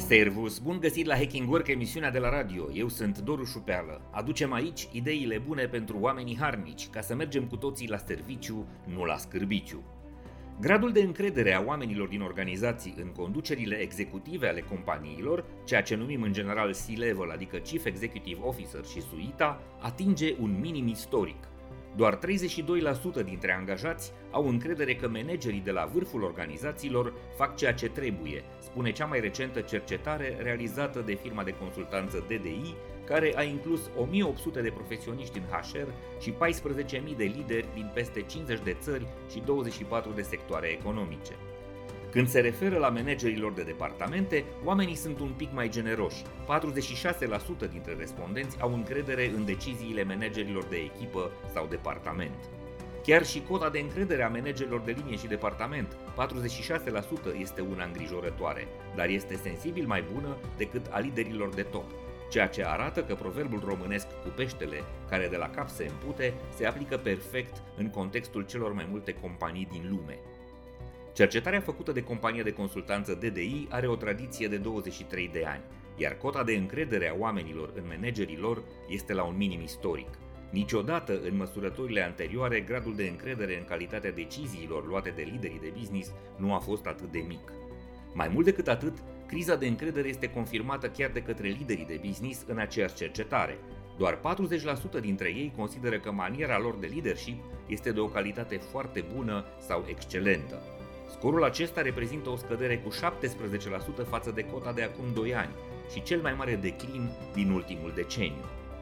Servus, bun găsit la Hacking Work, emisiunea de la radio. Eu sunt Doru Șupeală. Aducem aici ideile bune pentru oamenii harnici, ca să mergem cu toții la serviciu, nu la scârbiciu. Gradul de încredere a oamenilor din organizații în conducerile executive ale companiilor, ceea ce numim în general C-level, adică Chief Executive Officer și suita, atinge un minim istoric. Doar 32% dintre angajați au încredere că managerii de la vârful organizațiilor fac ceea ce trebuie, spune cea mai recentă cercetare realizată de firma de consultanță DDI, care a inclus 1800 de profesioniști în HR și 14.000 de lideri din peste 50 de țări și 24 de sectoare economice. Când se referă la managerilor de departamente, oamenii sunt un pic mai generoși. 46% dintre respondenți au încredere în deciziile managerilor de echipă sau departament. Chiar și cota de încredere a managerilor de linie și departament, 46%, este una îngrijorătoare, dar este sensibil mai bună decât a liderilor de top, ceea ce arată că proverbul românesc cu peștele care de la cap se împute se aplică perfect în contextul celor mai multe companii din lume. Cercetarea făcută de compania de consultanță DDI are o tradiție de 23 de ani, iar cota de încredere a oamenilor în managerii lor este la un minim istoric. Niciodată în măsurătorile anterioare, gradul de încredere în calitatea deciziilor luate de liderii de business nu a fost atât de mic. Mai mult decât atât, criza de încredere este confirmată chiar de către liderii de business în aceeași cercetare. Doar 40% dintre ei consideră că maniera lor de leadership este de o calitate foarte bună sau excelentă. Scorul acesta reprezintă o scădere cu 17% față de cota de acum 2 ani și cel mai mare declin din ultimul deceniu.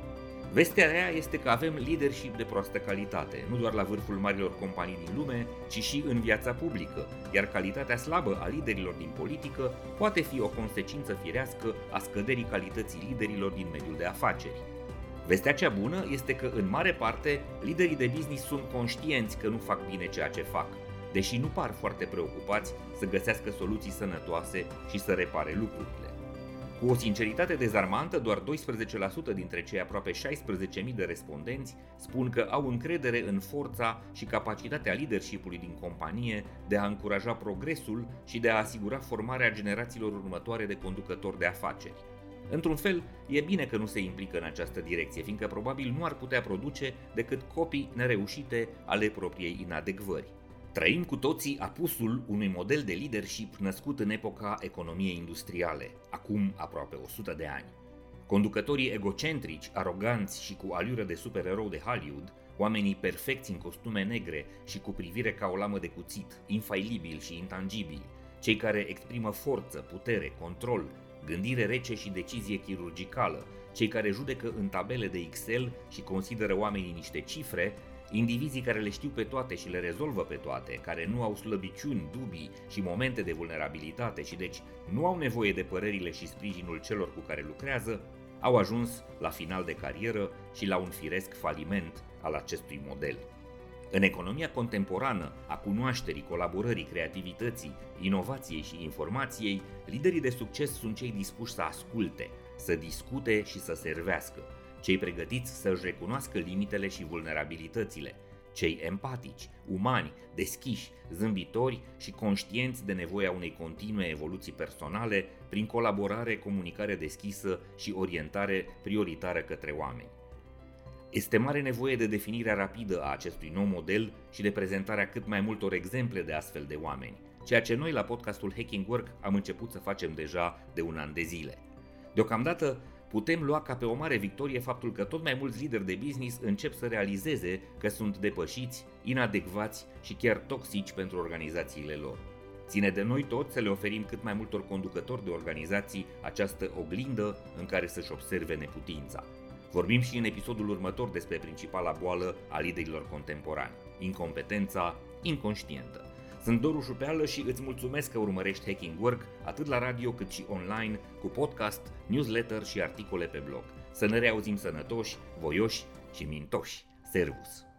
Vestea rea este că avem leadership de proastă calitate, nu doar la vârful marilor companii din lume, ci și în viața publică, iar calitatea slabă a liderilor din politică poate fi o consecință firească a scăderii calității liderilor din mediul de afaceri. Vestea cea bună este că, în mare parte, liderii de business sunt conștienți că nu fac bine ceea ce fac, deși nu par foarte preocupați să găsească soluții sănătoase și să repare lucrurile. Cu o sinceritate dezarmantă, doar 12% dintre cei aproape 16.000 de respondenți spun că au încredere în forța și capacitatea leadership-ului din companie de a încuraja progresul și de a asigura formarea generațiilor următoare de conducători de afaceri. Într-un fel, e bine că nu se implică în această direcție, fiindcă probabil nu ar putea produce decât copii nereușite ale propriei inadecvări. Trăim cu toții apusul unui model de leadership născut în epoca economiei industriale, acum aproape 100 de ani. Conducătorii egocentrici, aroganți și cu aliură de supererou de Hollywood, oamenii perfecți în costume negre și cu privire ca o lamă de cuțit, infailibili și intangibili, cei care exprimă forță, putere, control, gândire rece și decizie chirurgicală, cei care judecă în tabele de Excel și consideră oamenii niște cifre, indivizii care le știu pe toate și le rezolvă pe toate, care nu au slăbiciuni, dubii și momente de vulnerabilitate și deci nu au nevoie de părerile și sprijinul celor cu care lucrează, au ajuns la final de carieră și la un firesc faliment al acestui model. În economia contemporană a cunoașterii, colaborării, creativității, inovației și informației, liderii de succes sunt cei dispuși să asculte, să discute și să servească, cei pregătiți să-și recunoască limitele și vulnerabilitățile, cei empatici, umani, deschiși, zâmbitori și conștienți de nevoia unei continue evoluții personale prin colaborare, comunicare deschisă și orientare prioritară către oameni. Este mare nevoie de definirea rapidă a acestui nou model și de prezentarea cât mai multor exemple de astfel de oameni, ceea ce noi la podcastul Hacking Work am început să facem deja de un an de zile. Deocamdată, putem lua ca pe o mare victorie faptul că tot mai mulți lideri de business încep să realizeze că sunt depășiți, inadecvați și chiar toxici pentru organizațiile lor. Ține de noi toți să le oferim cât mai multor conducători de organizații această oglindă în care să-și observe neputința. Vorbim și în episodul următor despre principala boală a liderilor contemporani, incompetența inconștientă. Sunt Doru Șupeală și îți mulțumesc că urmărești Hacking Work atât la radio cât și online, cu podcast, newsletter și articole pe blog. Să ne reauzim sănătoși, voioși și mintoși. Servus!